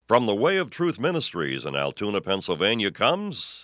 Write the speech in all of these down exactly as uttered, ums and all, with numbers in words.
From the Way of Truth Ministries in Altoona, Pennsylvania comes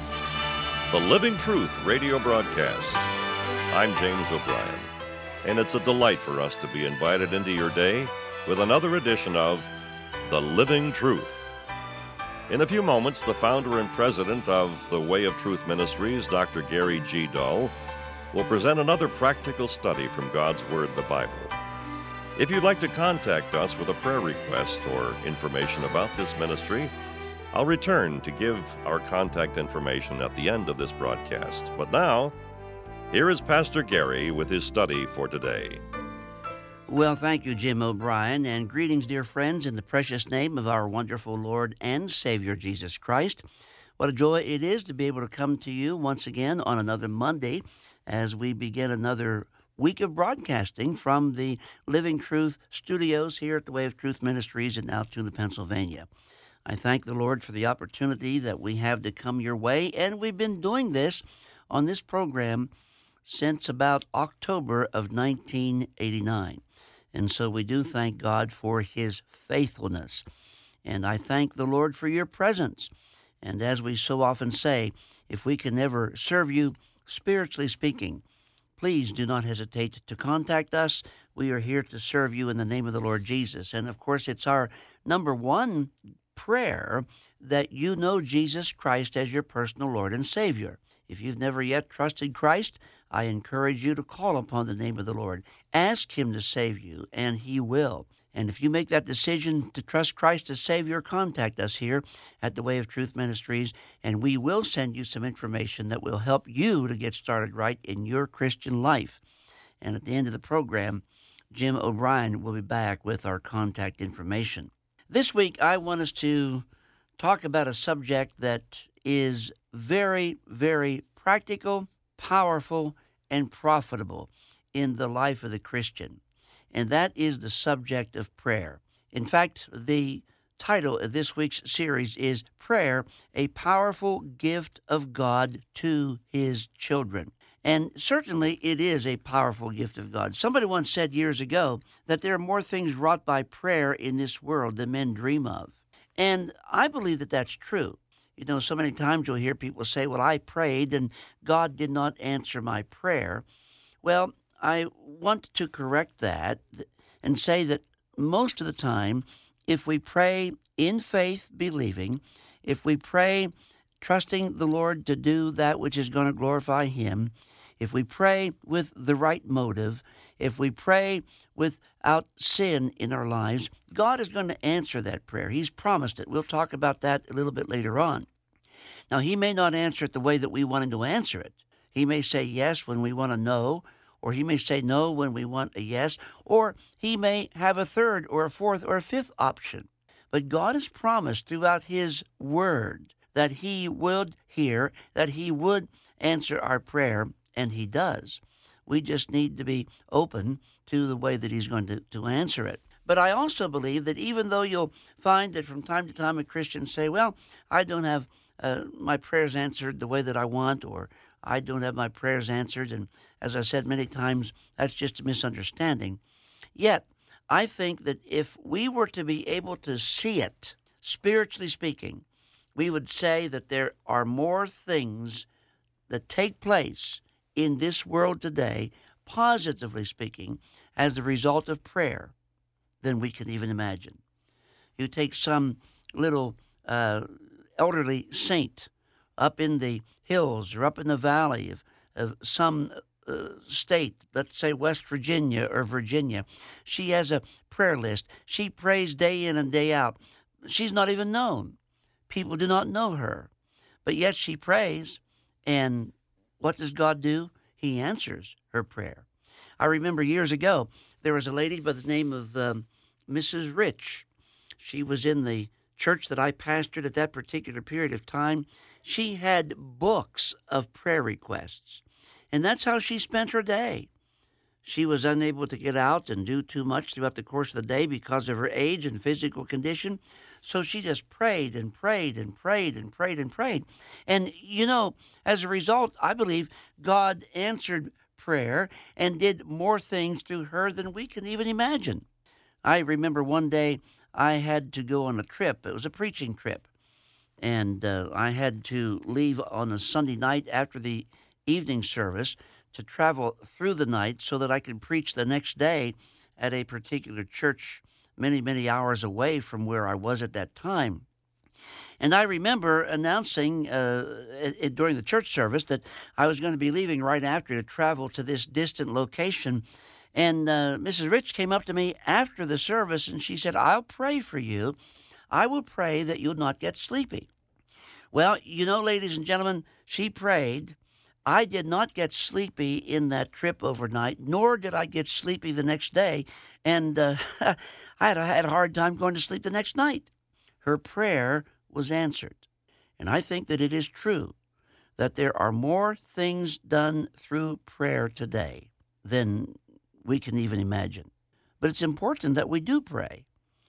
the Living Truth radio broadcast. I'm James O'Brien, and it's a delight for us to be invited into your day with another edition of the Living Truth. In a few moments, the founder and president of the Way of Truth Ministries, Doctor Gary G. Dull, will present another practical study from God's Word, the Bible. If you'd like to contact us with a prayer request or information about this ministry, I'll return to give our contact information at the end of this broadcast. But now, here is Pastor Gary with his study for today. Well, thank you, Jim O'Brien, and greetings, dear friends, in the precious name of our wonderful Lord and Savior, Jesus Christ. What a joy it is to be able to come to you once again on another Monday as we begin another week of broadcasting from the Living Truth studios here at the Way of Truth Ministries in Altoona, Pennsylvania. I thank the Lord for the opportunity that we have to come your way, and we've been doing this on this program since about October of nineteen eighty-nine. And so we do thank God for His faithfulness. And I thank the Lord for your presence. And as we so often say, if we can ever serve you spiritually speaking, please do not hesitate to contact us. We are here to serve you in the name of the Lord Jesus. And, of course, it's our number one prayer that you know Jesus Christ as your personal Lord and Savior. If you've never yet trusted Christ, I encourage you to call upon the name of the Lord. Ask Him to save you, and He will. And if you make that decision to trust Christ as Savior, contact us here at the Way of Truth Ministries, and we will send you some information that will help you to get started right in your Christian life. And at the end of the program, Jim O'Brien will be back with our contact information. This week, I want us to talk about a subject that is very, very practical, powerful, and profitable in the life of the Christian. And that is the subject of prayer. In fact, the title of this week's series is Prayer, a Powerful Gift of God to His Children. And certainly it is a powerful gift of God. Somebody once said years ago that there are more things wrought by prayer in this world than men dream of. And I believe that that's true. You know, so many times you'll hear people say, well, I prayed and God did not answer my prayer. Well, I want to correct that and say that most of the time, if we pray in faith, believing, if we pray trusting the Lord to do that which is going to glorify Him, if we pray with the right motive, if we pray without sin in our lives, God is going to answer that prayer. He's promised it. We'll talk about that a little bit later on. Now, He may not answer it the way that we want Him to answer it. He may say yes when we want to know, or He may say no when we want a yes, or He may have a third or a fourth or a fifth option. But God has promised throughout His Word that He would hear, that He would answer our prayer, and He does. We just need to be open to the way that He's going to, to answer it. But I also believe that even though you'll find that from time to time a Christian say, well, I don't have uh, my prayers answered the way that I want, or I don't have my prayers answered, and as I said many times, that's just a misunderstanding. Yet, I think that if we were to be able to see it, spiritually speaking, we would say that there are more things that take place in this world today, positively speaking, as a result of prayer than we can even imagine. You take some little uh, elderly saint up in the hills or up in the valley of, of some uh, state, let's say West Virginia or Virginia. She has a prayer list. She prays day in and day out. She's not even known. People do not know her. But yet she prays, and what does God do? He answers her prayer. I remember years ago, there was a lady by the name of um, Missus Rich. She was in the church that I pastored at that particular period of time. She had books of prayer requests, and that's how she spent her day. She was unable to get out and do too much throughout the course of the day because of her age and physical condition, so she just prayed and prayed and prayed and prayed and prayed. And, you know, as a result, I believe God answered prayer and did more things through her than we can even imagine. I remember one day I had to go on a trip. It was a preaching trip. And uh, I had to leave on a Sunday night after the evening service to travel through the night so that I could preach the next day at a particular church many, many hours away from where I was at that time. And I remember announcing uh, it, during the church service that I was going to be leaving right after to travel to this distant location. And uh, Missus Rich came up to me after the service and she said, "I'll pray for you. I will pray that you'll not get sleepy." Well, you know, ladies and gentlemen, she prayed. I did not get sleepy in that trip overnight, nor did I get sleepy the next day. And uh, I, had, I had a hard time going to sleep the next night. Her prayer was answered. And I think that it is true that there are more things done through prayer today than we can even imagine. But it's important that we do pray.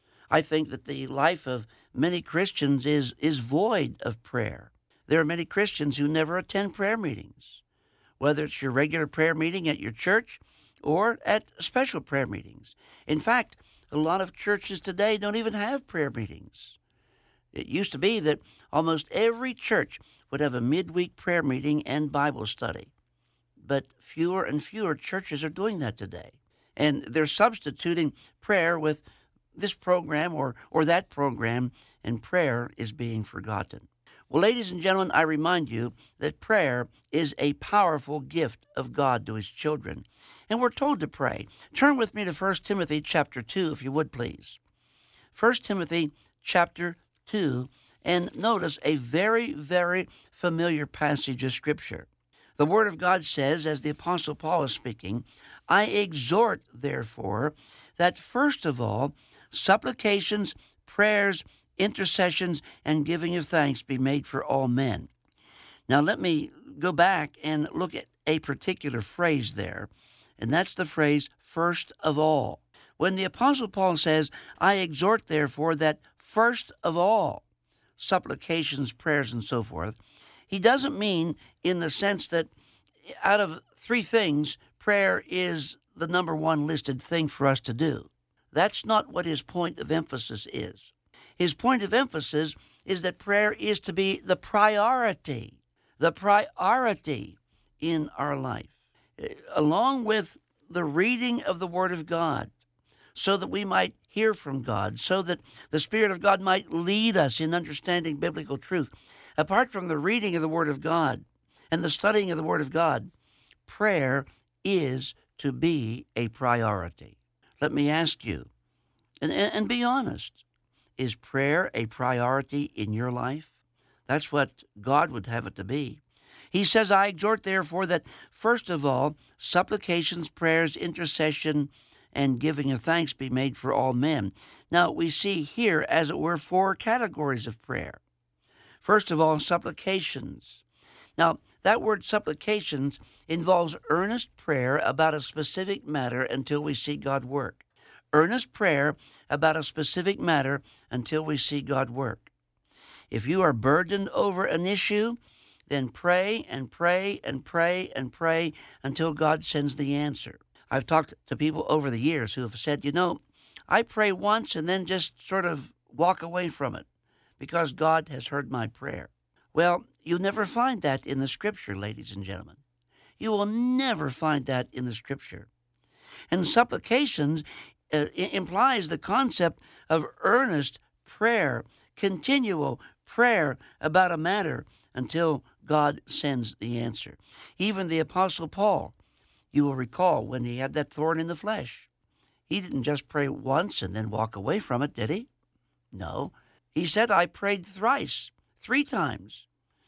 I think that the life of many Christians is, is void of prayer. There are many Christians who never attend prayer meetings, whether it's your regular prayer meeting at your church or at special prayer meetings. In fact, a lot of churches today don't even have prayer meetings. It used to be that almost every church would have a midweek prayer meeting and Bible study. But fewer and fewer churches are doing that today. And they're substituting prayer with this program or, or that program, and prayer is being forgotten. Well, ladies and gentlemen, I remind you that prayer is a powerful gift of God to his children. And we're told to pray. Turn with me to First Timothy chapter two, if you would, please. First Timothy chapter two, and notice a very, very familiar passage of Scripture. The Word of God says, as the Apostle Paul is speaking, "I exhort, therefore, that first of all, supplications, prayers, intercessions, and giving of thanks be made for all men." Now let me go back and look at a particular phrase there, and that's the phrase, "first of all." When the Apostle Paul says, "I exhort, therefore, that first of all, supplications, prayers, and so forth," he doesn't mean in the sense that out of three things, prayer is the number one listed thing for us to do. That's not what his point of emphasis is. His point of emphasis is that prayer is to be the priority, the priority in our life, along with the reading of the Word of God, so that we might hear from God, so that the Spirit of God might lead us in understanding biblical truth. Apart from the reading of the Word of God and the studying of the Word of God, prayer is to be a priority. Let me ask you, and, and be honest, is prayer a priority in your life? That's what God would have it to be. He says, "I exhort, therefore, that first of all, supplications, prayers, intercession, and giving of thanks be made for all men." Now, we see here, as it were, four categories of prayer. First of all, supplications. Now, that word supplications involves earnest prayer about a specific matter until we see God work. Earnest prayer about a specific matter until we see God work. If you are burdened over an issue, then pray and pray and pray and pray until God sends the answer. I've talked to people over the years who have said, you know, I pray once and then just sort of walk away from it because God has heard my prayer. Well, you'll never find that in the Scripture, ladies and gentlemen. You will never find that in the Scripture. And supplications uh, implies the concept of earnest prayer, continual prayer about a matter until God sends the answer. Even the Apostle Paul, you will recall when he had that thorn in the flesh, he didn't just pray once and then walk away from it, did he? No. He said, I prayed thrice, three times.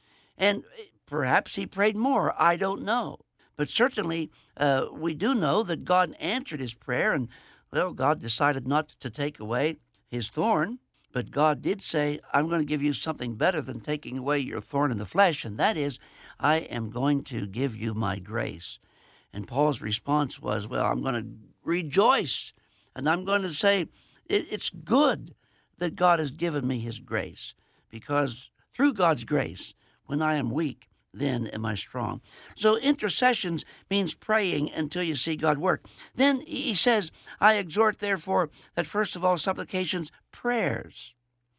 And perhaps he prayed more, I don't know. But certainly uh, we do know that God answered his prayer, and, well, God decided not to take away his thorn, but God did say, I'm going to give you something better than taking away your thorn in the flesh, and that is, I am going to give you my grace. And Paul's response was, well, I'm going to rejoice, and I'm going to say, it's good that God has given me his grace, because through God's grace, when I am weak, then am I strong. So intercessions means praying until you see God work. Then he says, I exhort, therefore, that first of all, supplications, prayers.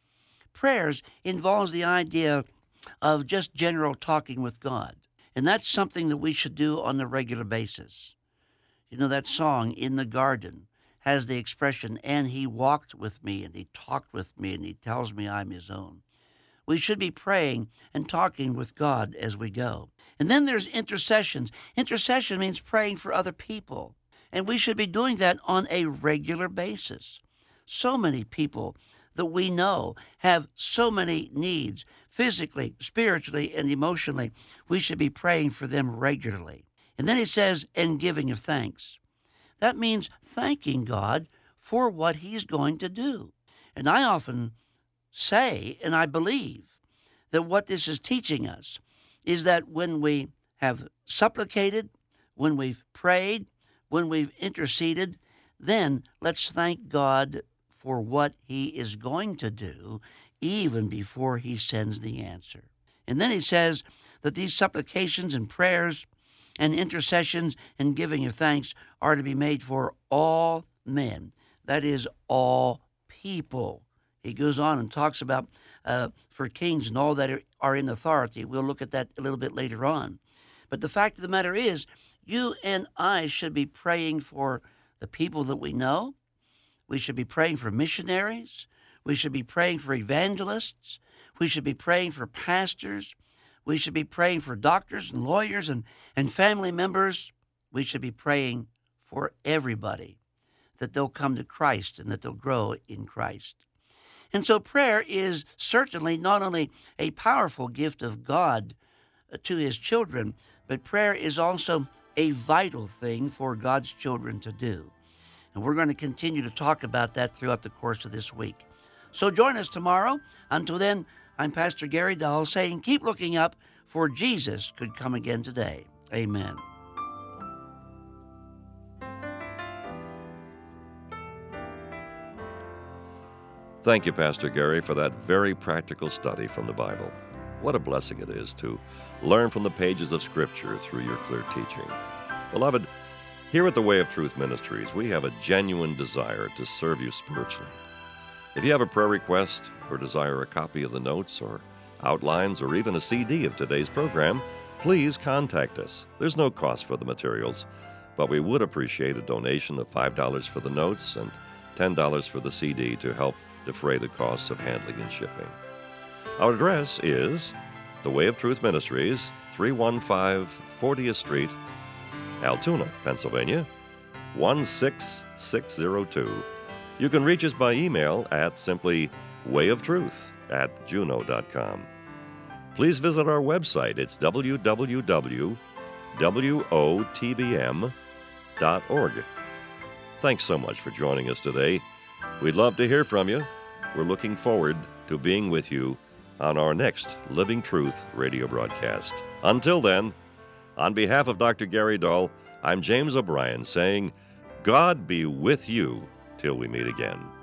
Prayers involves the idea of just general talking with God. And that's something that we should do on a regular basis. You know, that song, In the Garden, has the expression, and he walked with me, and he talked with me, and he tells me I'm his own. We should be praying and talking with God as we go. And then there's intercessions. Intercession means praying for other people. And we should be doing that on a regular basis. So many people that we know have so many needs, physically, spiritually, and emotionally. We should be praying for them regularly. And then he says, and giving of thanks. That means thanking God for what he's going to do. And I often say, and I believe, that what this is teaching us is that when we have supplicated, when we've prayed, when we've interceded, then let's thank God for what he is going to do even before he sends the answer. And then he says that these supplications and prayers and intercessions and giving of thanks are to be made for all men, that is, all people. He goes on and talks about uh, for kings and all that are, are in authority. We'll look at that a little bit later on. But the fact of the matter is, you and I should be praying for the people that we know. We should be praying for missionaries. We should be praying for evangelists. We should be praying for pastors. We should be praying for doctors and lawyers and, and family members. We should be praying for everybody, that they'll come to Christ and that they'll grow in Christ. And so prayer is certainly not only a powerful gift of God to his children, but prayer is also a vital thing for God's children to do. And we're going to continue to talk about that throughout the course of this week. So join us tomorrow. Until then, I'm Pastor Gary Dahl saying, keep looking up, for Jesus could come again today. Amen. Thank you, Pastor Gary, for that very practical study from the Bible. What a blessing it is to learn from the pages of Scripture through your clear teaching. Beloved, here at the Way of Truth Ministries, we have a genuine desire to serve you spiritually. If you have a prayer request or desire a copy of the notes or outlines or even a C D of today's program, please contact us. There's no cost for the materials, but we would appreciate a donation of five dollars for the notes and ten dollars for the C D to help defray the costs of handling and shipping. Our address is The Way of Truth Ministries, three one five fortieth Street, Altoona, Pennsylvania, one six six zero two. You can reach us by email at simply wayoftruth at juno dot com. Please visit our website. It's w w w dot w o t b m dot org. Thanks so much for joining us today. We'd love to hear from you. We're looking forward to being with you on our next Living Truth radio broadcast. Until then, on behalf of Doctor Gary Dahl, I'm James O'Brien saying, God be with you till we meet again.